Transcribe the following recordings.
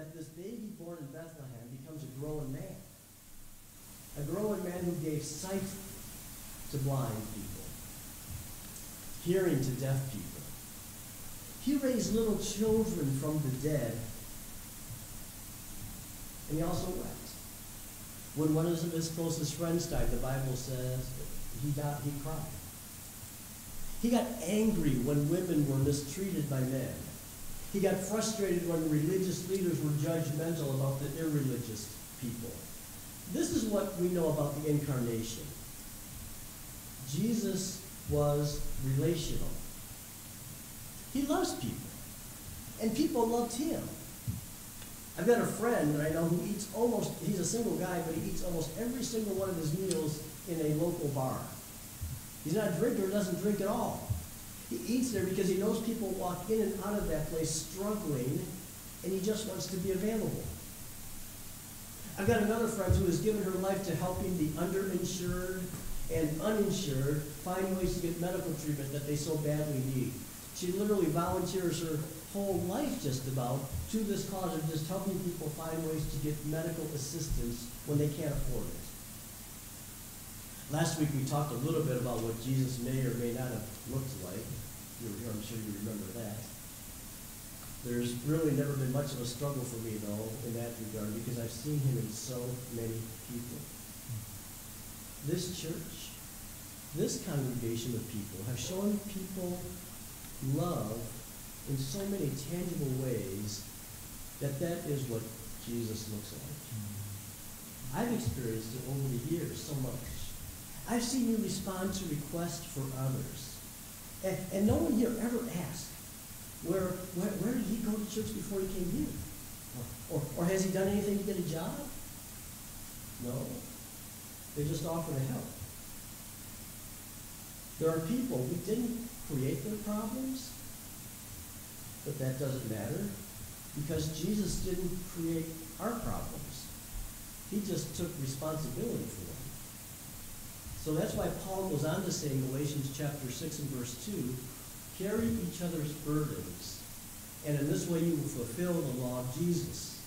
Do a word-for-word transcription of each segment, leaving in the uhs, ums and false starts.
that this baby born in Bethlehem becomes a grown man. A grown man who gave sight to blind people, hearing to deaf people. He raised little children from the dead. And he also wept. When one of his closest friends died, the Bible says he got, he cried. He got angry when women were mistreated by men. He got frustrated when religious leaders were judgmental about the irreligious people. This is what we know about the incarnation. Jesus was relational. He loves people, and people loved him. I've got a friend that I know who eats almost, he's a single guy, but he eats almost every single one of his meals in a local bar. He's not a drinker, doesn't drink at all. He eats there because he knows people walk in and out of that place struggling, and he just wants to be available. I've got another friend who has given her life to helping the underinsured and uninsured find ways to get medical treatment that they so badly need. She literally volunteers her whole life just about to this cause of just helping people find ways to get medical assistance when they can't afford it. Last week we talked a little bit about what Jesus may or may not have looked like. You were here, I'm sure you remember that. There's really never been much of a struggle for me, though, in that regard, because I've seen him in so many people. This church, this congregation of people have shown people love in so many tangible ways that that is what Jesus looks like. I've experienced it over the years so much. I've seen you respond to requests for others. And, and no one here ever asked, where, where, where did he go to church before he came here? Or, or, or has he done anything to get a job? No. They just offer to help. There are people, we didn't create their problems, but that doesn't matter because Jesus didn't create our problems. He just took responsibility for them. So that's why Paul goes on to say in Galatians chapter six and verse two, carry each other's burdens, and in this way you will fulfill the law of Jesus.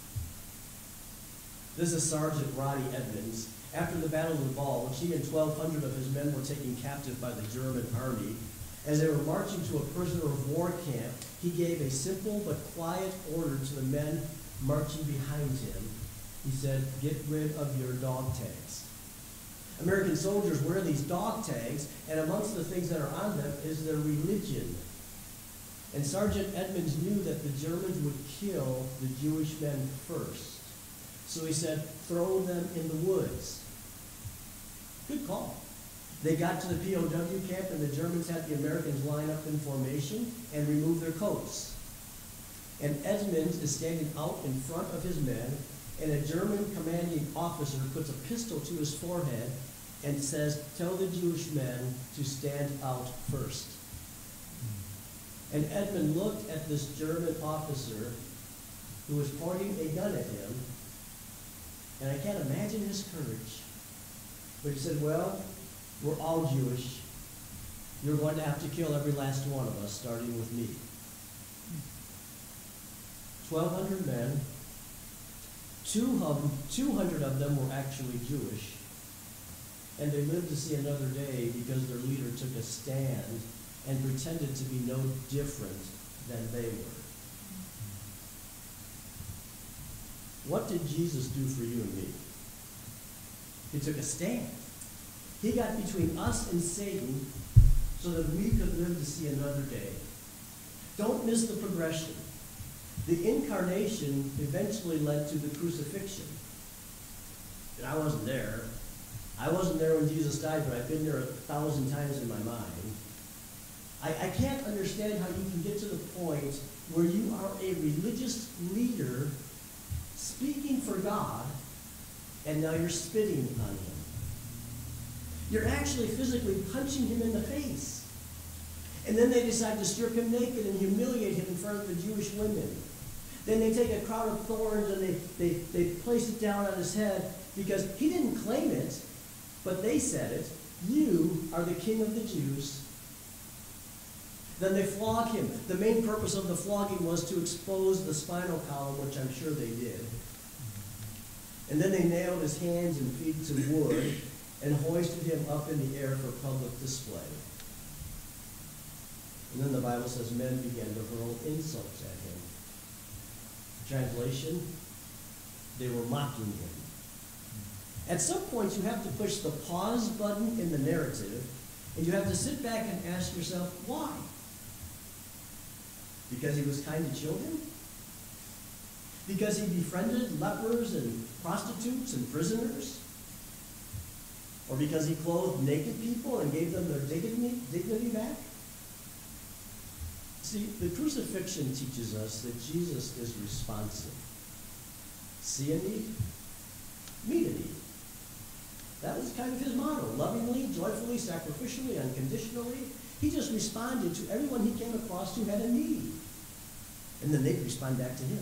This is Sergeant Roddy Edmonds. After the Battle of the Bulge, he and twelve hundred of his men were taken captive by the German army. As they were marching to a prisoner of war camp, he gave a simple but quiet order to the men marching behind him. He said, get rid of your dog tags. American soldiers wear these dog tags, and amongst the things that are on them is their religion. And Sergeant Edmonds knew that the Germans would kill the Jewish men first. So he said, throw them in the woods. Good call. They got to the P O W camp, and the Germans had the Americans line up in formation and remove their coats. And Edmonds is standing out in front of his men, and a German commanding officer puts a pistol to his forehead and says, tell the Jewish men to stand out first. And Edmund looked at this German officer who was pointing a gun at him, and I can't imagine his courage. But he said, well, we're all Jewish. You're going to have to kill every last one of us, starting with me. twelve hundred men. two hundred of them were actually Jewish. And they lived to see another day because their leader took a stand and pretended to be no different than they were. What did Jesus do for you and me? He took a stand. He got between us and Satan so that we could live to see another day. Don't miss the progression. The incarnation eventually led to the crucifixion. And I wasn't there. I wasn't there when Jesus died, but I've been there a thousand times in my mind. I, I can't understand how you can get to the point where you are a religious leader speaking for God, and now you're spitting on him. You're actually physically punching him in the face. And then they decide to strip him naked and humiliate him in front of the Jewish women. Then they take a crown of thorns and they, they, they place it down on his head because he didn't claim it, but they said it. You are the King of the Jews. Then they flog him. The main purpose of the flogging was to expose the spinal column, which I'm sure they did. And then they nailed his hands and feet to wood and hoisted him up in the air for public display. And then the Bible says men began to hurl insults at him. Translation, they were mocking him. At some point, you have to push the pause button in the narrative, and you have to sit back and ask yourself, why? Because he was kind to children? Because he befriended lepers and prostitutes and prisoners? Or because he clothed naked people and gave them their dignity, dignity back? See, the crucifixion teaches us that Jesus is responsive. See a need, meet a need. That was kind of his motto. Lovingly, joyfully, sacrificially, unconditionally. He just responded to everyone he came across who had a need. And then they'd respond back to him.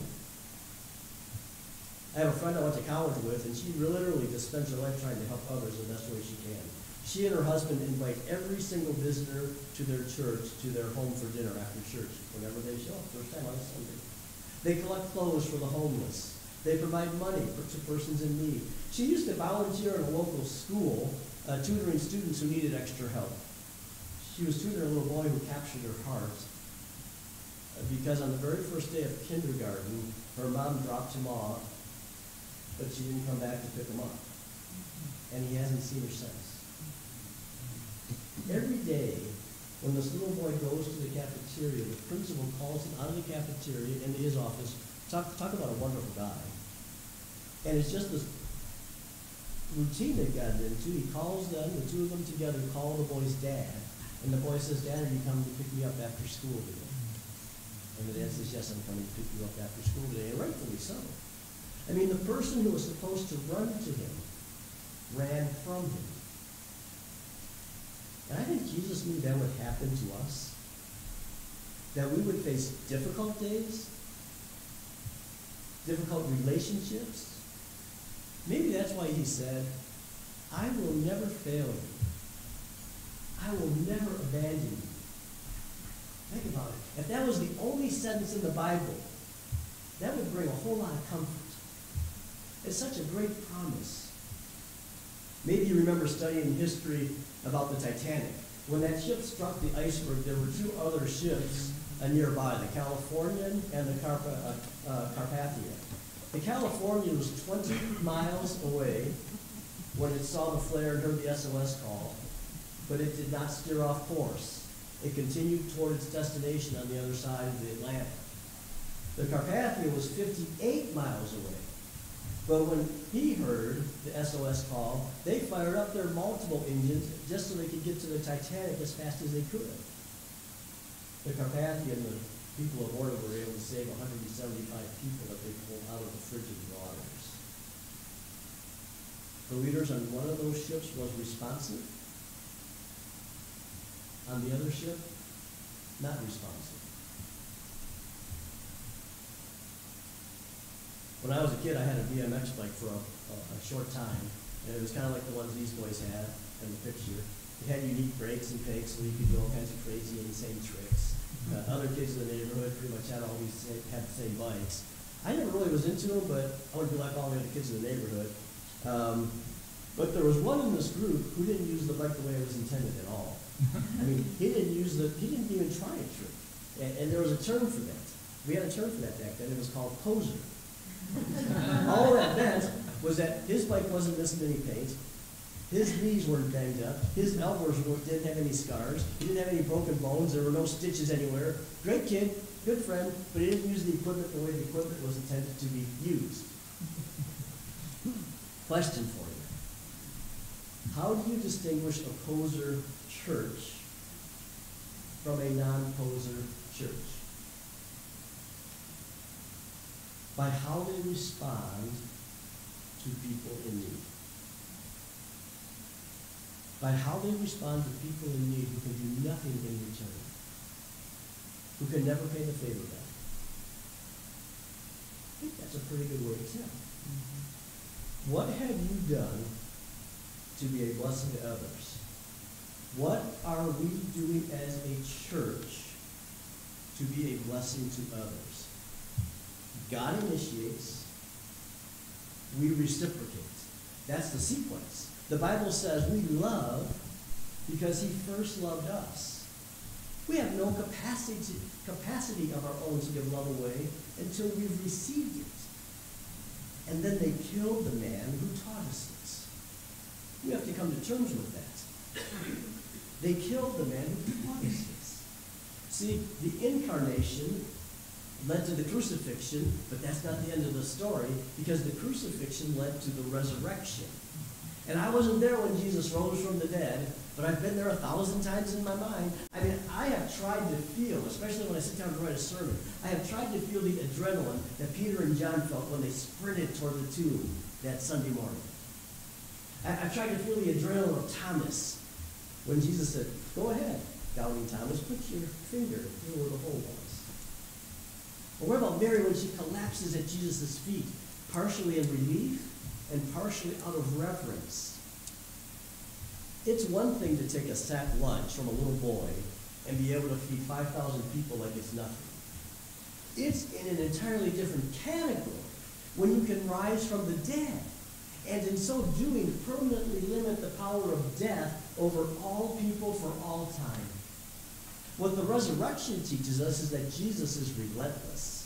I have a friend I went to college with, and she literally just spends her life trying to help others the best way she can. She and her husband invite every single visitor to their church, to their home for dinner after church, whenever they show up, first time on a Sunday. They collect clothes for the homeless. They provide money for, to persons in need. She used to volunteer in a local school, uh, tutoring students who needed extra help. She was tutoring a little boy who captured her heart uh, because on the very first day of kindergarten, her mom dropped him off, but she didn't come back to pick him up. And he hasn't seen her since. Every day, when this little boy goes to the cafeteria, the principal calls him out of the cafeteria into his office. Talk, talk about a wonderful guy. And it's just this routine they've gotten into. He calls them, the two of them together call the boy's dad. And the boy says, Dad, are you coming to pick me up after school today? And the dad says, yes, I'm coming to pick you up after school today. And rightfully so. I mean, the person who was supposed to run to him ran from him. And I think Jesus knew that would happen to us. That we would face difficult days, difficult relationships. Maybe that's why he said, I will never fail you. I will never abandon you. Think about it. If that was the only sentence in the Bible, that would bring a whole lot of comfort. It's such a great promise. Maybe you remember studying history about the Titanic. When that ship struck the iceberg, there were two other ships uh, nearby, the Californian and the Carpa, uh, uh, Carpathia. The Californian was twenty miles away when it saw the flare and heard the S O S call, but it did not steer off course. It continued toward its destination on the other side of the Atlantic. The Carpathia was fifty-eight miles away. But when he heard the S O S call, they fired up their multiple engines just so they could get to the Titanic as fast as they could. The Carpathia and the people aboard were able to save one hundred seventy-five people that they pulled out of the frigid waters. The leaders on one of those ships was responsive. On the other ship, not responsive. When I was a kid, I had a B M X bike for a, a, a short time, and it was kind of like the ones these boys had in the picture. It had unique brakes and pegs, so you could do all kinds of crazy, insane tricks. Uh, other kids in the neighborhood pretty much had all these had the same bikes. I never really was into them, but I wanted to be like all the other kids in the neighborhood. Um, but there was one in this group who didn't use the bike the way it was intended at all. I mean, he didn't use the, he didn't even try a trick. And, and there was a term for that. We had a term for that back then. It was called poser. All that meant was that his bike wasn't missing any paint, his knees weren't banged up, his elbows didn't have any scars, he didn't have any broken bones, there were no stitches anywhere. Great kid, good friend, but he didn't use the equipment the way the equipment was intended to be used. Question for you. How do you distinguish a poser church from a non-poser church? By how they respond to people in need. By how they respond to people in need who can do nothing in return, who can never pay the favor back. I think that's a pretty good way to tell. Mm-hmm. What have you done to be a blessing to others? What are we doing as a church to be a blessing to others. God initiates, we reciprocate. That's the sequence. The Bible says we love because he first loved us. We have no capacity, capacity of our own to give love away until we've received it. And then they killed the man who taught us this. We have to come to terms with that. They killed the man who taught us this. See, the incarnation led to the crucifixion, but that's not the end of the story, because the crucifixion led to the resurrection. And I wasn't there when Jesus rose from the dead, but I've been there a thousand times in my mind. I mean, I have tried to feel, especially when I sit down to write a sermon, I have tried to feel the adrenaline that Peter and John felt when they sprinted toward the tomb that Sunday morning. I, I've tried to feel the adrenaline of Thomas when Jesus said, "Go ahead, doubting Thomas, put your finger here where the hole was." Or what about Mary when she collapses at Jesus' feet, partially in relief and partially out of reverence? It's one thing to take a sack lunch from a little boy and be able to feed five thousand people like it's nothing. It's in an entirely different category when you can rise from the dead, and in so doing permanently limit the power of death over all people for all time. What the resurrection teaches us is that Jesus is relentless.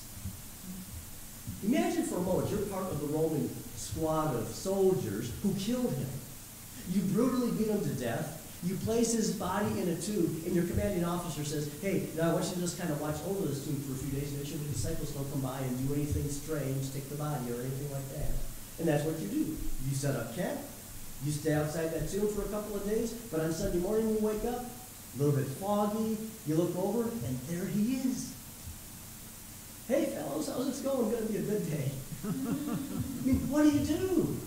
Imagine for a moment you're part of the Roman squad of soldiers who killed him. You brutally beat him to death. You place his body in a tomb, and your commanding officer says, "Hey, now I want you to just kind of watch over this tomb for a few days, make sure the disciples don't come by and do anything strange, take the body or anything like that." And that's what you do. You set up camp. You stay outside that tomb for a couple of days, but on Sunday morning you wake up, a little bit foggy, you look over, and there he is. "Hey, fellows, how's this going? Going to be a good day." I mean, what do you do?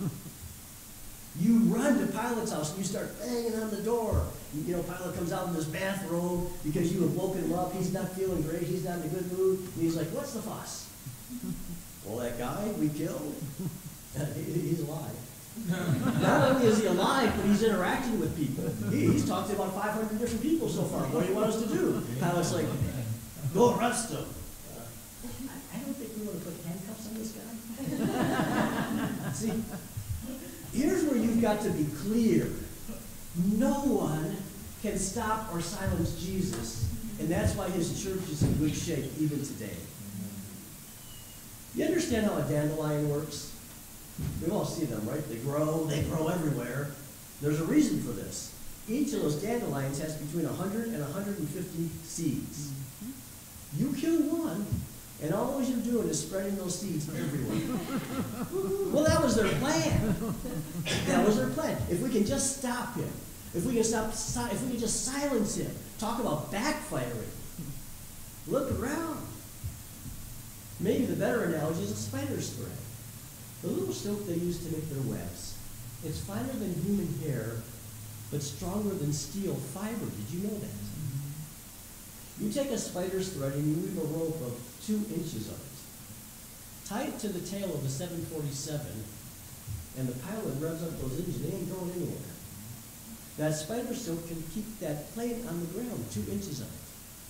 You run to Pilate's house and you start banging on the door. You, you know, Pilate comes out in his bathrobe because you have woken him up. He's not feeling great. He's not in a good mood. And he's like, "What's the fuss?" "Well, that guy we killed, he, he's alive." Not only is he alive, but he's interacting with people. He, he's talked to about five hundred different people so far. What do you want us to do? Pilate's like, "Go arrest him." Uh, I, I don't think we want to put handcuffs on this guy. See? Here's where you've got to be clear. No one can stop or silence Jesus, and that's why his church is in good shape even today. You understand how a dandelion works? We all see them, right? They grow, they grow everywhere. There's a reason for this. Each of those dandelions has between one hundred and one hundred fifty seeds. You kill one, and all you're doing is spreading those seeds everywhere. Well, that was their plan. That was their plan. If we can just stop him, if we can stop, if we can just silence him, talk about backfiring. Look around. Maybe the better analogy is a spider's thread. The little silk they use to make their webs. It's finer than human hair, but stronger than steel fiber. Did you know that? You take a spider's thread and you weave a rope of two inches of it. Tie it to the tail of the seven forty-seven, and the pilot revs up those engines. They ain't going anywhere. That spider silk can keep that plane on the ground, two inches of it.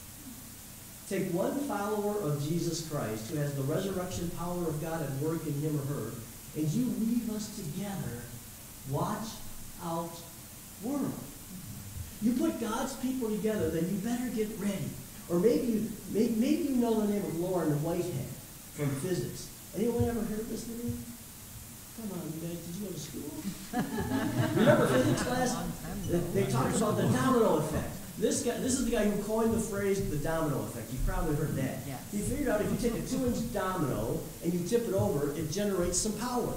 Take one follower of Jesus Christ who has the resurrection power of God at work in him or her, and you weave us together. Watch out, world. You put God's people together, then you better get ready. Or maybe you, maybe, maybe you know the name of Lauren Whitehead from physics. Anyone ever heard this name? Come on, you guys, did you go to school? Remember physics class? They, they talked about the domino effect. This guy, this is the guy who coined the phrase the domino effect. You've probably heard that. Yes. He figured out if you take a two-inch domino and you tip it over, it generates some power.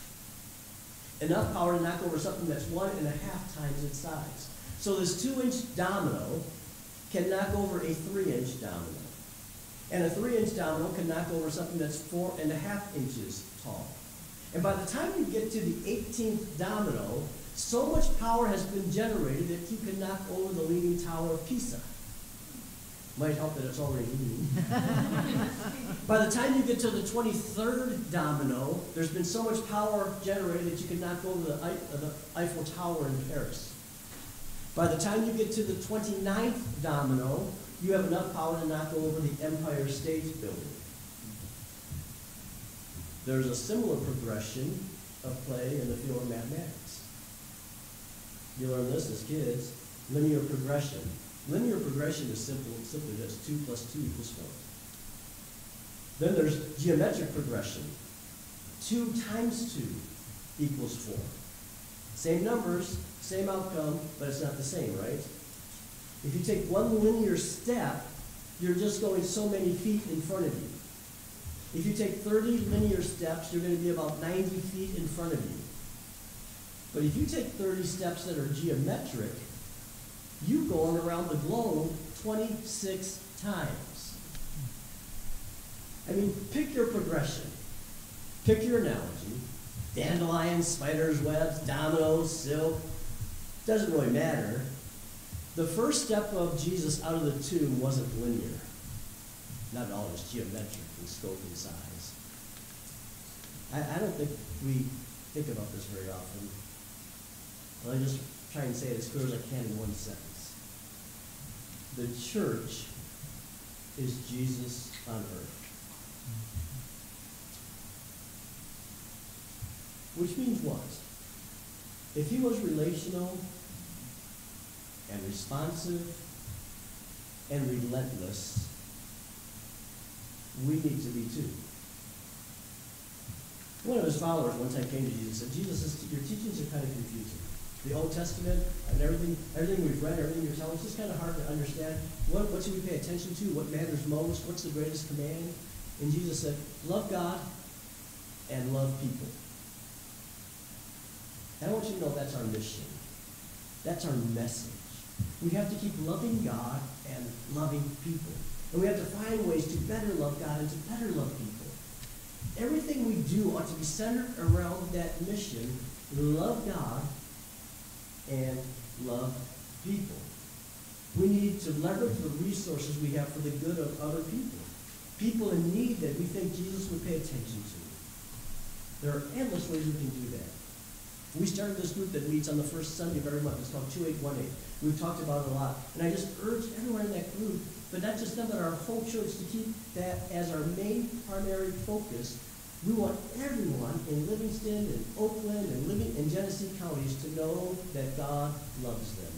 Enough power to knock over something that's one and a half times its size. So this two-inch domino can knock over a three-inch domino. And a three-inch domino can knock over something that's four and a half inches tall. And by the time you get to the eighteenth domino, so much power has been generated that you can knock over the Leaning Tower of Pisa. Might help that it's already leaning. By the time you get to the twenty-third domino, there's been so much power generated that you can knock over the, uh, the Eiffel Tower in Paris. By the time you get to the twenty-ninth domino, you have enough power to knock over the Empire State Building. There's a similar progression of play in the field of mathematics. You learn this as kids, linear progression. Linear progression is simple, simply this, two plus two equals four. Then there's geometric progression. two times two equals four. Same numbers, same outcome, but it's not the same, right? If you take one linear step, you're just going so many feet in front of you. If you take thirty linear steps, you're going to be about ninety feet in front of you. But if you take thirty steps that are geometric, you're going around the globe twenty-six times. I mean, pick your progression. Pick your analogy. Dandelions, spiders, webs, dominoes, silk. Doesn't really matter. The first step of Jesus out of the tomb wasn't linear. Not at all. It was geometric in scope and size. I, I don't think we think about this very often. Well, I just try and say it as clear as I can in one sentence. The church is Jesus on earth. Which means what? If he was relational and responsive and relentless, we need to be too. One of his followers one time came to Jesus and said, Jesus, your teachings are kind of confusing. The Old Testament and everything, everything we've read, everything you're telling us, it's just kind of hard to understand. What, what should we pay attention to? What matters most? What's the greatest command? And Jesus said, love God and love people. And I want you to know that's our mission. That's our message. We have to keep loving God and loving people. And we have to find ways to better love God and to better love people. Everything we do ought to be centered around that mission. Love God and love people. We need to leverage the resources we have for the good of other people. People in need that we think Jesus would pay attention to. There are endless ways we can do that. We started this group that meets on the first Sunday of every month. It's called two eight one eight. We've talked about it a lot. And I just urge everyone in that group, but not just them, but our whole church, to keep that as our main primary focus. We want everyone in Livingston and Oakland and living in Genesee counties to know that God loves them.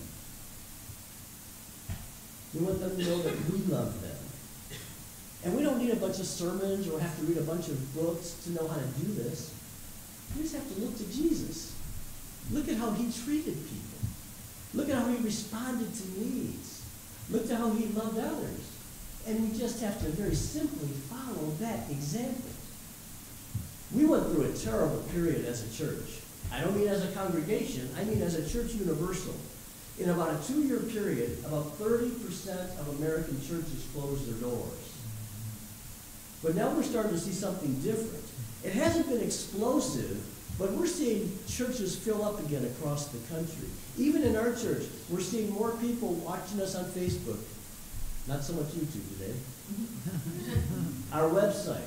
We want them to know that we love them. And we don't need a bunch of sermons or have to read a bunch of books to know how to do this. We just have to look to Jesus. Look at how he treated people. Look at how he responded to needs. Look at how he loved others. And we just have to very simply follow that example. We went through a terrible period as a church. I don't mean as a congregation, I mean as a church universal. In about a two-year period, about thirty percent of American churches closed their doors. But now we're starting to see something different. It hasn't been explosive, but we're seeing churches fill up again across the country. Even in our church, we're seeing more people watching us on Facebook. Not so much YouTube today. Our website.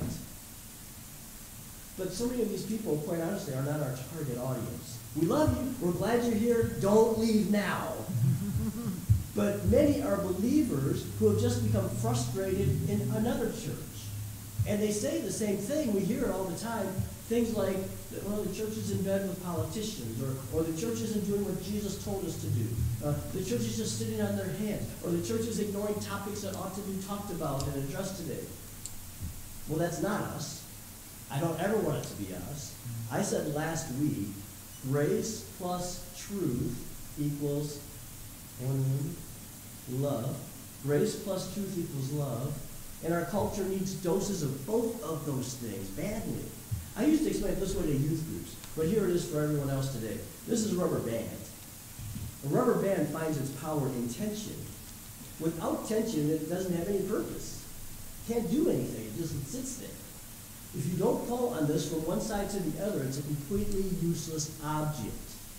But so many of these people, quite honestly, are not our target audience. We love you. We're glad you're here. Don't leave now. But many are believers who have just become frustrated in another church. And they say the same thing. We hear it all the time. Things like, well, the church is in bed with politicians, or, or the church isn't doing what Jesus told us to do. Uh, the church is just sitting on their hands, or the church is ignoring topics that ought to be talked about and addressed today. Well, that's not us. I don't ever want it to be us. I said last week, grace plus truth equals one, love. Grace plus truth equals love. And our culture needs doses of both of those things badly. I used to explain it this way to youth groups, but here it is for everyone else today. This is a rubber band. A rubber band finds its power in tension. Without tension, it doesn't have any purpose. It can't do anything. It just sits there. If you don't pull on this from one side to the other, it's a completely useless object.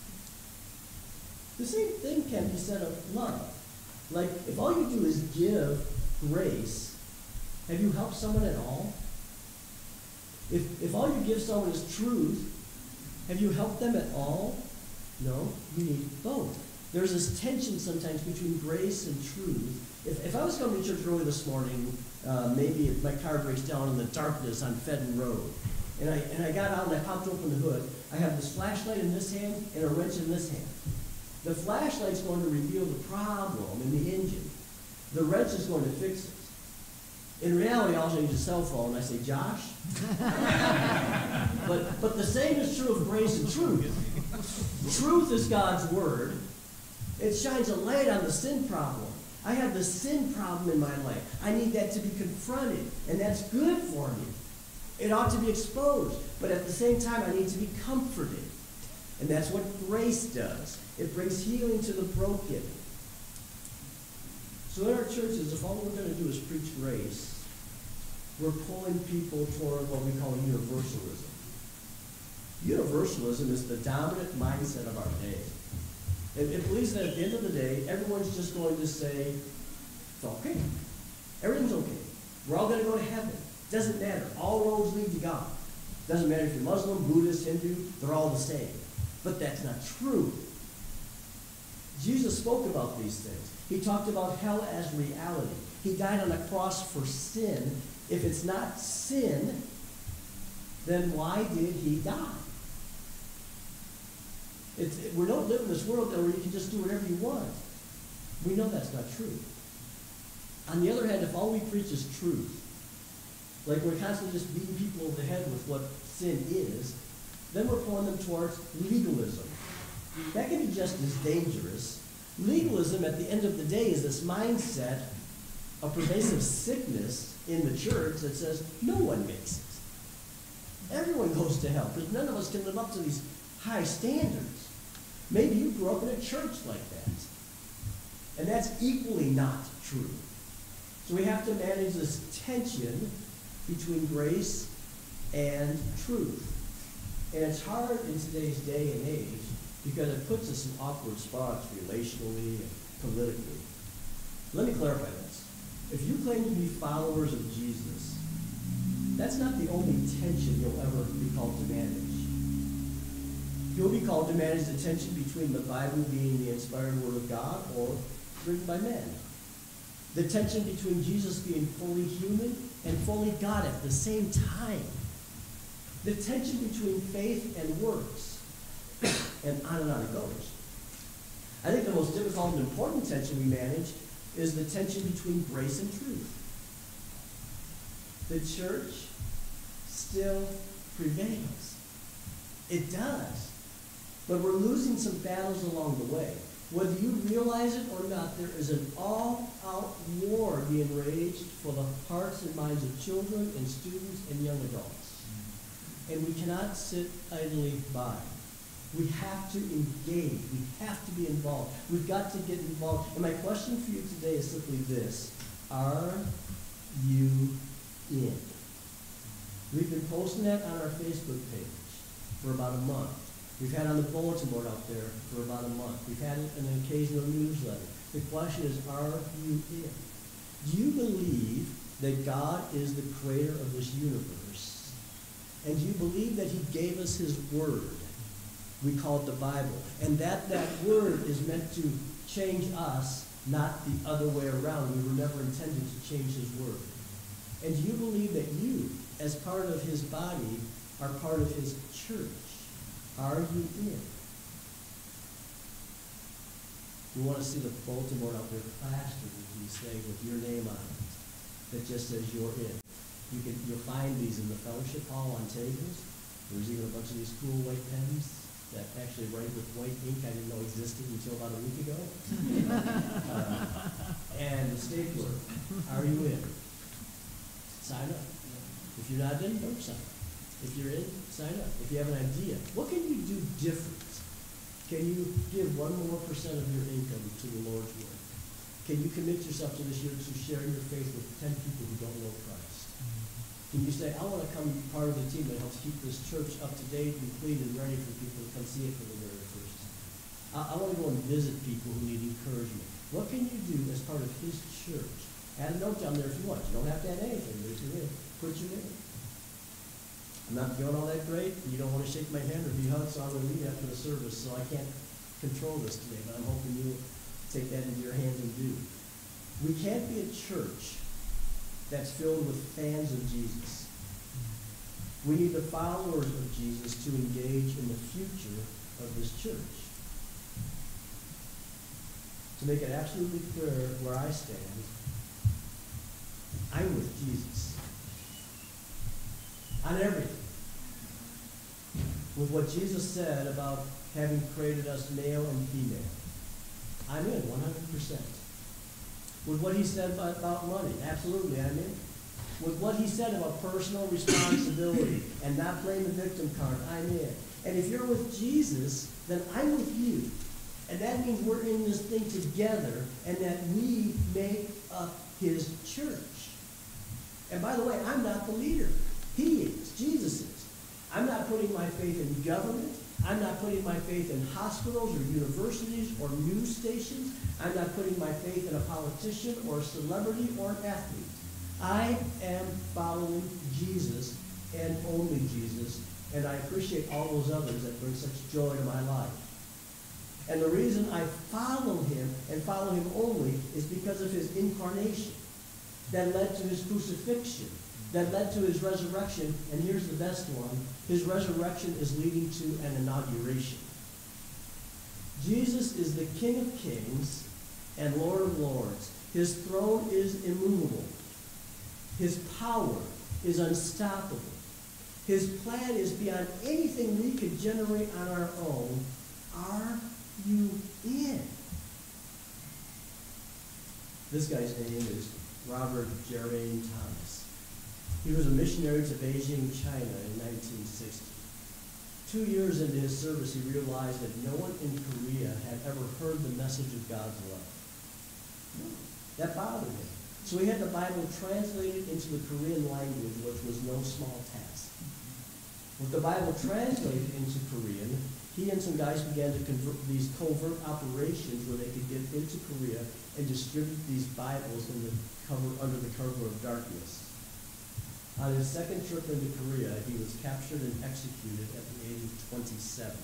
The same thing can be said of love. Like, if all you do is give grace, have you helped someone at all? If, if all you give someone is truth, have you helped them at all? No, you need both. There's this tension sometimes between grace and truth. If, if I was coming to church early this morning, uh, maybe if my car breaks down in the darkness on Fedden Road, and I, and I got out and I popped open the hood, I have this flashlight in this hand and a wrench in this hand. The flashlight's going to reveal the problem in the engine. The wrench is going to fix it. In reality, I also use a cell phone. I say, Josh. but, but the same is true of grace and truth. Truth is God's word. It shines a light on the sin problem. I have the sin problem in my life. I need that to be confronted, and that's good for me. It ought to be exposed, but at the same time, I need to be comforted. And that's what grace does. It brings healing to the broken. So in our churches, if all we're going to do is preach grace, we're pulling people toward what we call universalism. Universalism is the dominant mindset of our day. It, it believes that at the end of the day, everyone's just going to say, it's okay. Everything's okay. We're all going to go to heaven. Doesn't matter. All roads lead to God. Doesn't matter if you're Muslim, Buddhist, Hindu, they're all the same. But that's not true. Jesus spoke about these things. He talked about hell as reality. He died on the cross for sin. If it's not sin, then why did he die? It's, it, we don't live in this world where you can just do whatever you want. We know that's not true. On the other hand, if all we preach is truth, like we're constantly just beating people over the head with what sin is, then we're pulling them towards legalism. That can be just as dangerous. Legalism, at the end of the day, is this mindset of pervasive sickness in the church that says no one makes it. Everyone goes to hell because none of us can live up to these high standards. Maybe you grew up in a church like that. And that's equally not true. So we have to manage this tension between grace and truth. And it's hard in today's day and age because it puts us in awkward spots relationally and politically. Let me clarify this. If you claim to be followers of Jesus, that's not the only tension you'll ever be called to manage. You'll be called to manage the tension between the Bible being the inspired word of God or written by men. The tension between Jesus being fully human and fully God at the same time. The tension between faith and works. And on and on it goes. I think the most difficult and important tension we manage is the tension between grace and truth. The church still prevails. It does. But we're losing some battles along the way. Whether you realize it or not, there is an all-out war being waged for the hearts and minds of children and students and young adults. And we cannot sit idly by. We have to engage. We have to be involved. We've got to get involved. And my question for you today is simply this. Are you in? We've been posting that on our Facebook page for about a month. We've had it on the bulletin board out there for about a month. We've had it in an occasional newsletter. The question is, are you in? Do you believe that God is the creator of this universe? And do you believe that he gave us his word? We call it the Bible. And that that word is meant to change us, not the other way around. We were never intended to change his word. And do you believe that you, as part of his body, are part of his church? Are you in? We want to see the bulletin board out there plastered with these things with your name on it that just says you're in. You can, you'll find these in the fellowship hall on tables. There's even a bunch of these cool white pens that actually write with white ink I didn't know existed until about a week ago. uh, and the stapler. Are you in? Sign up. If you're not in, don't sign up. If you're in, sign up. If you have an idea, what can you do different? Can you give one more percent of your income to the Lord's work? Can you commit yourself to this year to share your faith with ten people who don't know Christ? Can you say, I want to come be part of the team that helps keep this church up to date and clean and ready for people to come see it for the very first time? I, I want to go and visit people who need encouragement. What can you do as part of his church? Add a note down there if you want. You don't have to add anything, but if you're in, put your name. I'm not feeling all that great, and you don't want to shake my hand or be hugged, so I'm going to leave after the service, so I can't control this today, but I'm hoping you'll take that into your hands and do. We can't be a church that's filled with fans of Jesus. We need the followers of Jesus to engage in the future of this church. To make it absolutely clear where I stand, I'm with Jesus. On everything. With what Jesus said about having created us male and female. I'm in one hundred percent. With what he said about, about money, absolutely, I'm in. With what he said about personal responsibility and not playing the victim card, I'm in. And if you're with Jesus, then I'm with you. And that means we're in this thing together and that we make up his church. And by the way, I'm not the leader. He is. Jesus is. I'm not putting my faith in government. I'm not putting my faith in hospitals or universities or news stations. I'm not putting my faith in a politician or a celebrity or an athlete. I am following Jesus and only Jesus, and I appreciate all those others that bring such joy to my life. And the reason I follow him and follow him only is because of his incarnation that led to his crucifixion, that led to his resurrection, and here's the best one, his resurrection is leading to an inauguration. Jesus is the King of Kings and Lord of Lords. His throne is immovable. His power is unstoppable. His plan is beyond anything we could generate on our own. Are you in? This guy's name is Robert Geraint Thomas. He was a missionary to Beijing, China in nineteen sixty. Two years into his service, he realized that no one in Korea had ever heard the message of God's love. That bothered him. So he had the Bible translated into the Korean language, which was no small task. With the Bible translated into Korean, he and some guys began to convert these covert operations where they could get into Korea and distribute these Bibles in the cover, under the cover of darkness. On his second trip into Korea, he was captured and executed at the age of twenty-seven.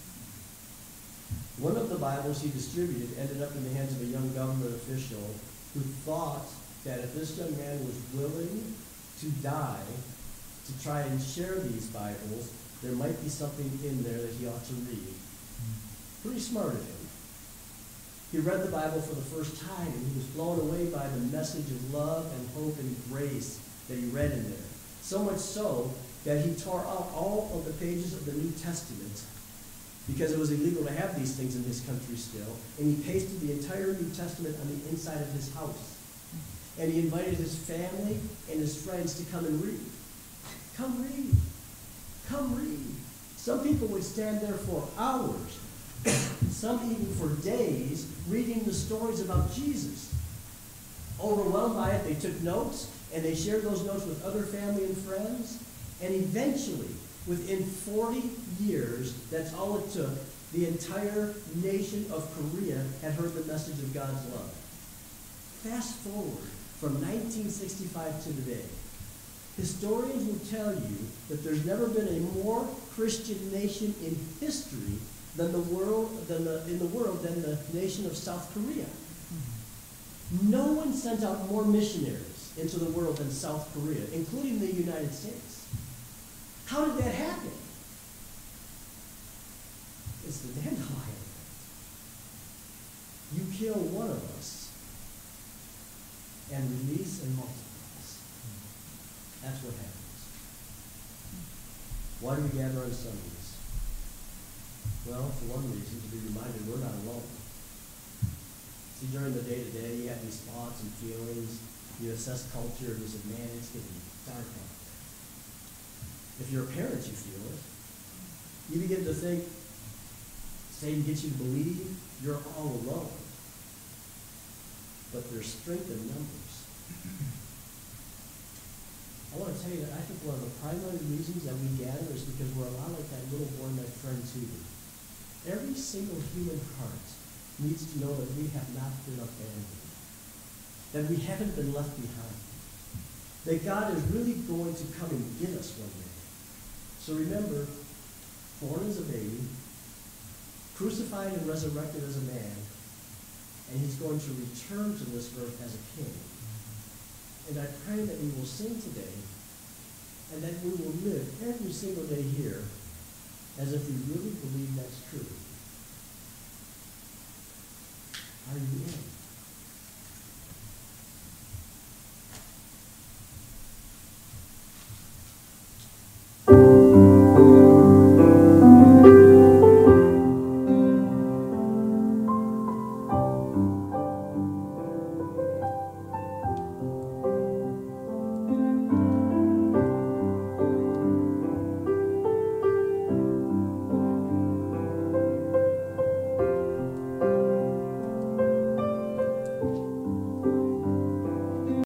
One of the Bibles he distributed ended up in the hands of a young government official who thought that if this young man was willing to die to try and share these Bibles, there might be something in there that he ought to read. Pretty smart of him. He read the Bible for the first time, and he was blown away by the message of love and hope and grace that he read in there. So much so that he tore out all of the pages of the New Testament because it was illegal to have these things in his country still, and he pasted the entire New Testament on the inside of his house. And he invited his family and his friends to come and read. Come read. Come read. Some people would stand there for hours, some even for days, reading the stories about Jesus. Overwhelmed by it, they took notes, and they shared those notes with other family and friends. And eventually, within forty years, that's all it took, the entire nation of Korea had heard the message of God's love. Fast forward from nineteen sixty-five to today. Historians will tell you that there's never been a more Christian nation in history than the world, than the, in the world than the nation of South Korea. No one sent out more missionaries into the world than South Korea, including the United States. How did that happen? It's the dandelion effect. You kill one of us and release and multiply. That's what happens. Why do we gather on Sundays? Well, for one reason, to be reminded we're not alone. See, during the day-to-day, you have these thoughts and feelings. You assess culture, and you say, man, it's getting dark out there. If you're a parent, you feel it. You begin to think, Satan gets you to believe you're all alone. But there's strength in numbers. I want to tell you that I think one of the primary reasons that we gather is because we're a lot like that little boy, my friend Tubi. Every single human heart needs to know that we have not been abandoned, that we haven't been left behind, that God is really going to come and get us one day. So remember, born as a baby, crucified and resurrected as a man, and he's going to return to this earth as a king. And I pray that we will sing today, and that we will live every single day here as if we really believe that's true. Are you in?